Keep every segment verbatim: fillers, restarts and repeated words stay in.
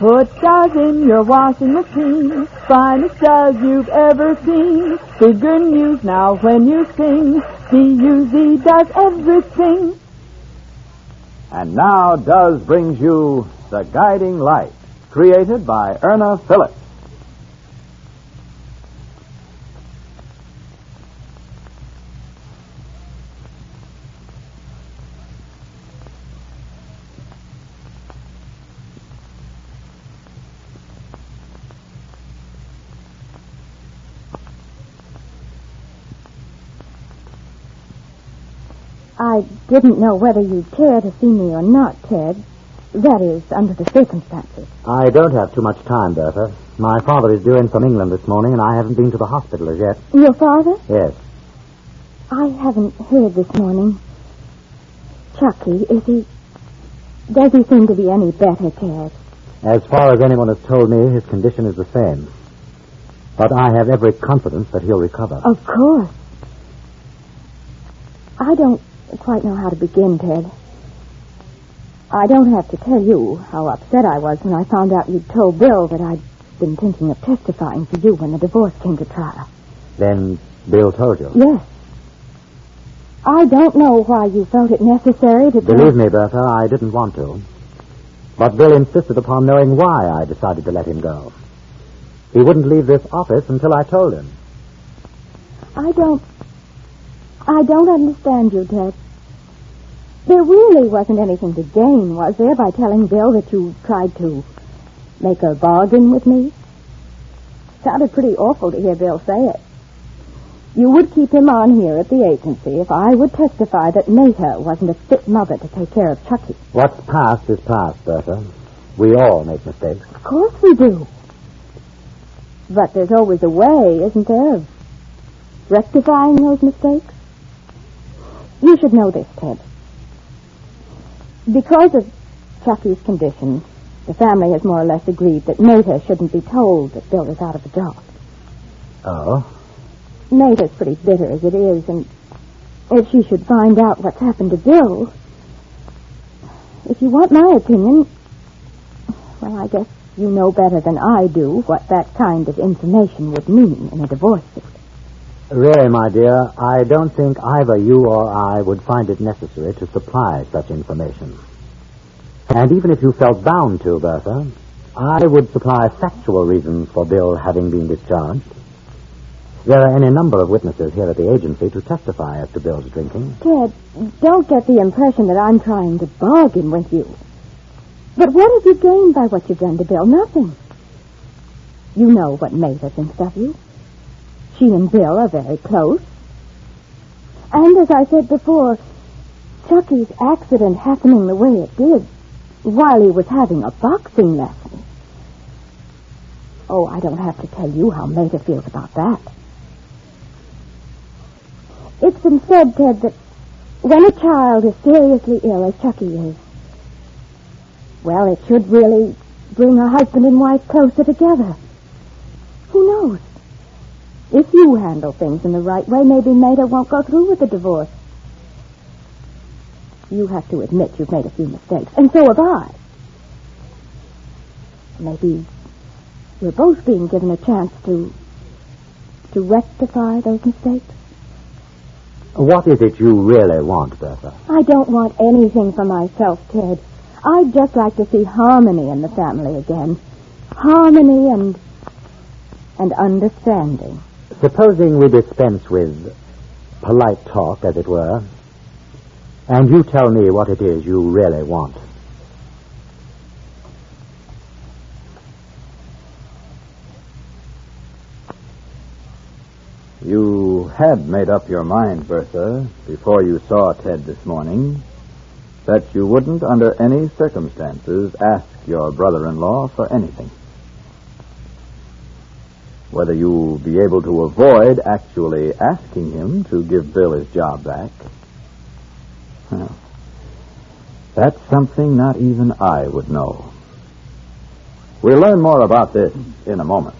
Put stars in your washing machine, finest stars you've ever seen. Bigger news now when you sing, D U Z does everything. And now Does brings you The Guiding Light, created by Erna Phillips. I didn't know whether you'd care to see me or not, Ted. That is, under the circumstances. I don't have too much time, Bertha. My father is due in from England this morning, and I haven't been to the hospital as yet. Your father? Yes. I haven't heard this morning. Chucky, is he... Does he seem to be any better, Ted? As far as anyone has told me, his condition is the same. But I have every confidence that he'll recover. Of course. I don't quite know how to begin, Ted. I don't have to tell you how upset I was when I found out you'd told Bill that I'd been thinking of testifying for you when the divorce came to trial. Then Bill told you? Yes. I don't know why you felt it necessary to... Believe me, Bertha, I didn't want to. But Bill insisted upon knowing why I decided to let him go. He wouldn't leave this office until I told him. I don't... I don't understand you, Ted. There really wasn't anything to gain, was there, by telling Bill that you tried to make a bargain with me? Sounded pretty awful to hear Bill say it. You would keep him on here at the agency if I would testify that Mater wasn't a fit mother to take care of Chucky. What's past is past, Bertha. We all make mistakes. Of course we do. But there's always a way, isn't there, of rectifying those mistakes? You should know this, Ted. Because of Chucky's condition, the family has more or less agreed that Mater shouldn't be told that Bill is out of a job. Oh? Mater's pretty bitter as it is, and if she should find out what's happened to Bill... If you want my opinion, well, I guess you know better than I do what that kind of information would mean in a divorce suit. Really, my dear, I don't think either you or I would find it necessary to supply such information. And even if you felt bound to, Bertha, I would supply factual reasons for Bill having been discharged. There are any number of witnesses here at the agency to testify as to Bill's drinking. Ted, don't get the impression that I'm trying to bargain with you. But what have you gained by what you've done to Bill? Nothing. You know what Mater thinks of you. She and Bill are very close. And as I said before, Chucky's accident happening the way it did while he was having a boxing lesson. Oh, I don't have to tell you how Mater feels about that. It's been said, Ted, that when a child is seriously ill, as Chucky is, well, it should really bring a husband and wife closer together. Who knows? If you handle things in the right way, maybe Mater won't go through with the divorce. You have to admit you've made a few mistakes, and so have I. Maybe we're both being given a chance to to rectify those mistakes. What is it you really want, Bertha? I don't want anything for myself, Ted. I'd just like to see harmony in the family again. Harmony and and understanding. Supposing we dispense with polite talk, as it were, and you tell me what it is you really want. You had made up your mind, Bertha, before you saw Ted this morning, that you wouldn't, under any circumstances, ask your brother-in-law for anything. Whether you'll be able to avoid actually asking him to give Bill his job back, well, that's something not even I would know. We'll learn more about this in a moment.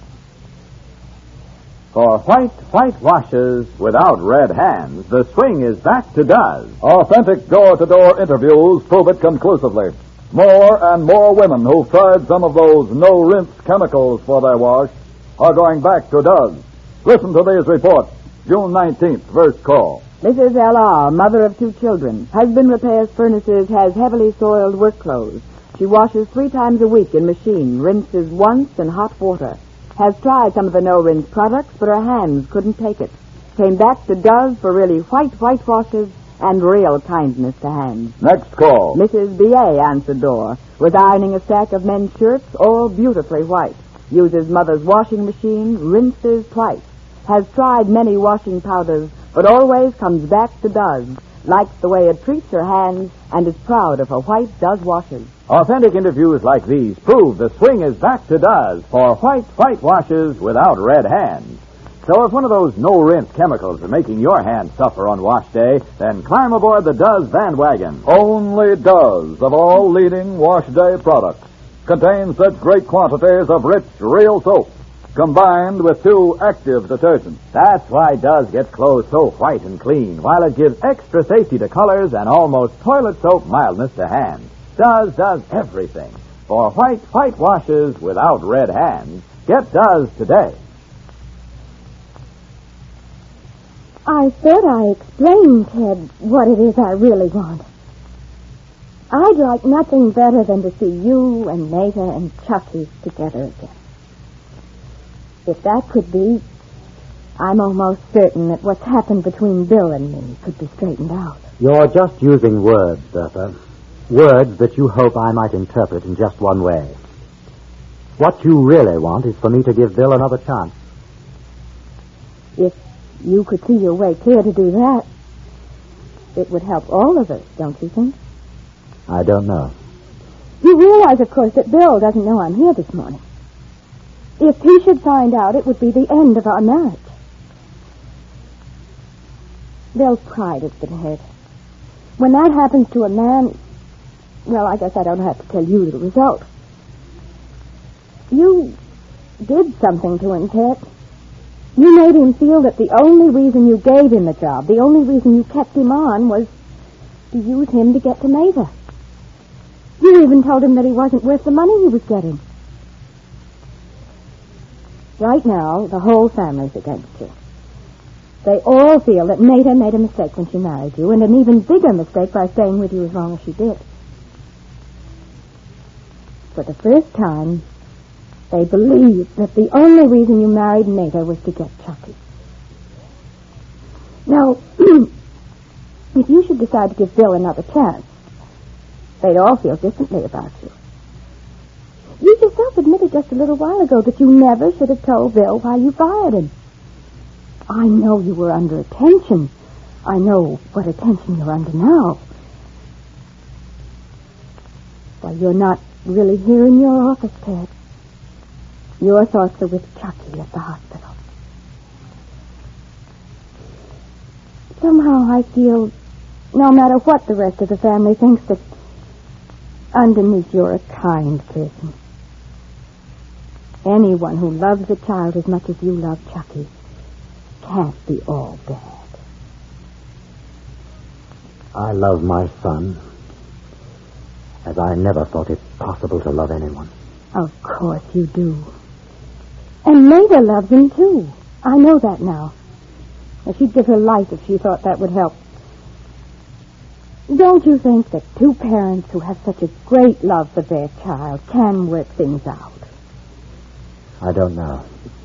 For white, white washes without red hands, the swing is back to Does. Authentic door-to-door interviews prove it conclusively. More and more women who've tried some of those no-rinse chemicals for their wash are going back to Duz. Listen to these reports. June nineteenth, first call. Missus L R, mother of two children. Husband repairs furnaces, has heavily soiled work clothes. She washes three times a week in machine, rinses once in hot water. Has tried some of the no-rinse products, but her hands couldn't take it. Came back to Duz for really white whitewashes and real kindness to hands. Next call. Missus B A answered door. Was ironing a stack of men's shirts, all beautifully white. Uses mother's washing machine, rinses twice. Has tried many washing powders, but always comes back to Duz. Likes the way it treats her hands and is proud of her white Duz washes. Authentic interviews like these prove the swing is back to Duz for white white washes without red hands. So if one of those no-rinse chemicals are making your hands suffer on wash day, then climb aboard the Duz bandwagon. Only Duz of all leading wash day products contains such great quantities of rich, real soap, combined with two active detergents. That's why Duz gets clothes so white and clean, while it gives extra safety to colors and almost toilet soap mildness to hands. Duz does everything. For white, white washes without red hands, get Duz today. I thought I explained, Ted, what it is I really want. I'd like nothing better than to see you and Nata and Chucky together again. If that could be, I'm almost certain that what's happened between Bill and me could be straightened out. You're just using words, Bertha. Words that you hope I might interpret in just one way. What you really want is for me to give Bill another chance. If you could see your way clear to do that, it would help all of us, don't you think? I don't know. You realize, of course, that Bill doesn't know I'm here this morning. If he should find out, it would be the end of our marriage. Bill's pride has been hurt. When that happens to a man, well, I guess I don't have to tell you the result. You did something to him, Ted. You made him feel that the only reason you gave him the job, the only reason you kept him on, was to use him to get to Nata. You even told him that he wasn't worth the money he was getting. Right now, the whole family's against you. They all feel that Nata made a mistake when she married you, and an even bigger mistake by staying with you as long as she did. For the first time, they believe that the only reason you married Nata was to get Chucky. Now, if you should decide to give Bill another chance, they'd all feel differently about you. You yourself admitted just a little while ago that you never should have told Bill why you fired him. I know you were under attention. I know what attention you're under now. Well, you're not really here in your office, Ted. Your thoughts are with Chucky at the hospital. Somehow I feel, no matter what the rest of the family thinks, that underneath you're a kind person. Anyone who loves a child as much as you love Chucky can't be all bad. I love my son as I never thought it possible to love anyone. Of course you do. And Nata loves him, too. I know that now. She'd give her life if she thought that would help. Don't you think that two parents who have such a great love for their child can work things out? I don't know.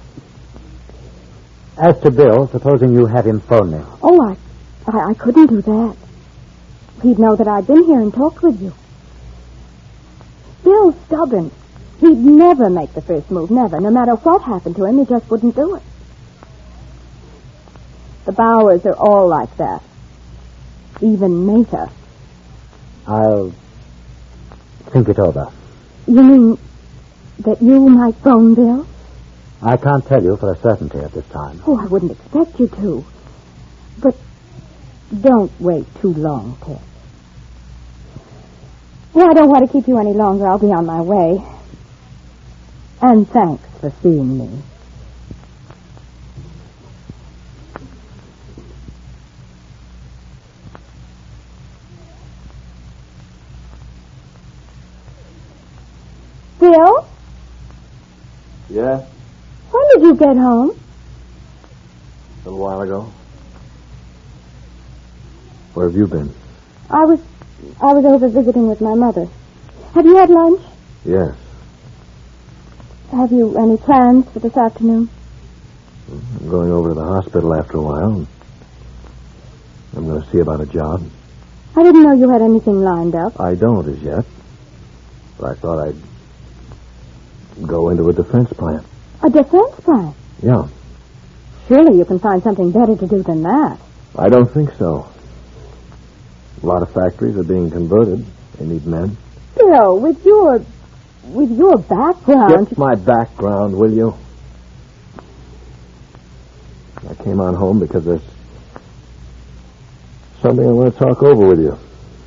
As to Bill, supposing you have him phone me. Oh, I, I, I couldn't do that. He'd know that I'd been here and talked with you. Bill's stubborn. He'd never make the first move, never. No matter what happened to him, he just wouldn't do it. The Bowers are all like that. Even Nata. I'll think it over. You mean that you might phone Bill? I can't tell you for a certainty at this time. Oh, I wouldn't expect you to. But don't wait too long, Ted. Well, I don't want to keep you any longer. I'll be on my way. And thanks for seeing me. Bill? Yeah? When did you get home? A little while ago. Where have you been? I was I was over visiting with my mother. Have you had lunch? Yes. Have you any plans for this afternoon? I'm going over to the hospital after a while. I'm going to see about a job. I didn't know you had anything lined up. I don't as yet. But I thought I'd go into a defense plant. A defense plant? Yeah. Surely you can find something better to do than that. I don't think so. A lot of factories are being converted. They need men. Bill, with your with your background... Get my background, will you? I came on home because there's something I want to talk over with you.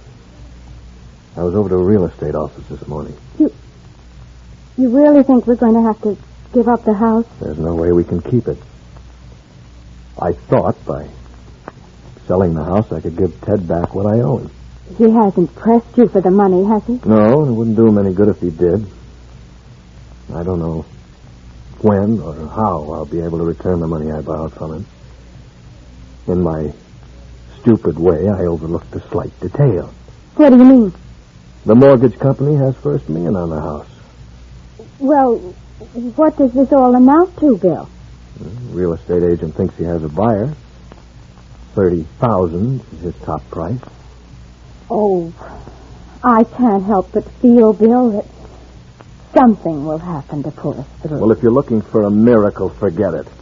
I was over to a real estate office this morning. You, you really think we're going to have to give up the house? There's no way we can keep it. I thought by selling the house I could give Ted back what I owe him. He hasn't pressed you for the money, has he? No, and it wouldn't do him any good if he did. I don't know when or how I'll be able to return the money I borrowed from him. In my stupid way, I overlooked a slight detail. What do you mean? The mortgage company has first lien on the house. Well, what does this all amount to, Bill? The real estate agent thinks he has a buyer. Thirty thousand is his top price. Oh, I can't help but feel, Bill, that something will happen to pull us through. Well, if you're looking for a miracle, forget it.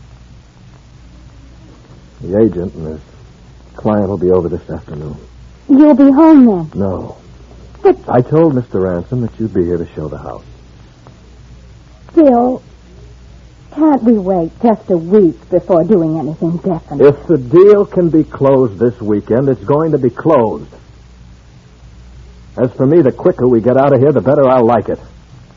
The agent and his client will be over this afternoon. You'll be home then? No. But, I told Mister Ransom that you'd be here to show the house. Bill, can't we wait just a week before doing anything definite? If the deal can be closed this weekend, it's going to be closed. As for me, the quicker we get out of here, the better I'll like it.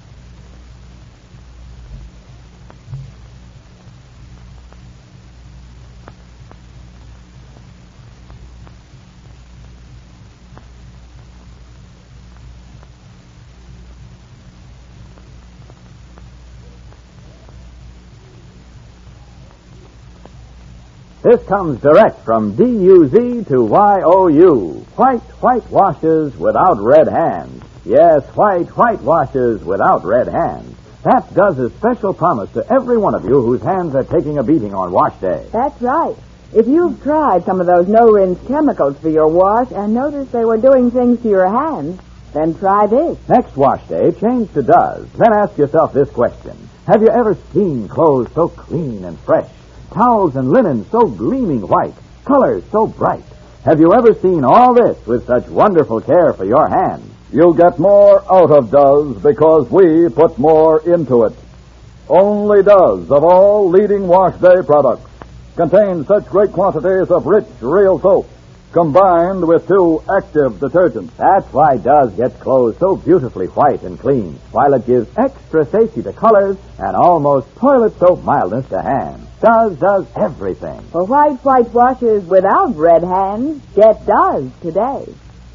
This comes direct from D U Z to Y O U. White whitewashes without red hands. Yes, white whitewashes without red hands. That does a special promise to every one of you whose hands are taking a beating on wash day. That's right. If you've tried some of those no-rinse chemicals for your wash and noticed they were doing things to your hands, then try this. Next wash day, change to Does. Then ask yourself this question. Have you ever seen clothes so clean and fresh? Towels and linen so gleaming white, colors so bright. Have you ever seen all this with such wonderful care for your hands? You get more out of Does because we put more into it. Only Does, of all leading wash day products, contains such great quantities of rich, real soap, combined with two active detergents. That's why Does gets clothes so beautifully white and clean, while it gives extra safety to colors and almost toilet soap mildness to hands. Does does everything. For white whitewashes without red hands, get Does today.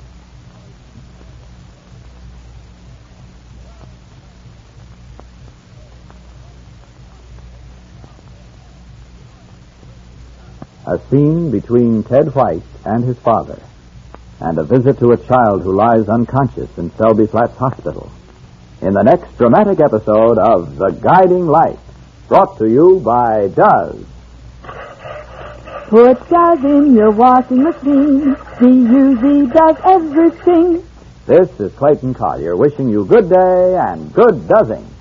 A scene between Ted White and his father, and a visit to a child who lies unconscious in Selby Flats Hospital. In the next dramatic episode of The Guiding Light, brought to you by Does. Put Does in your washing machine. D U Z does everything. This is Clayton Collier wishing you good day and good dozzing.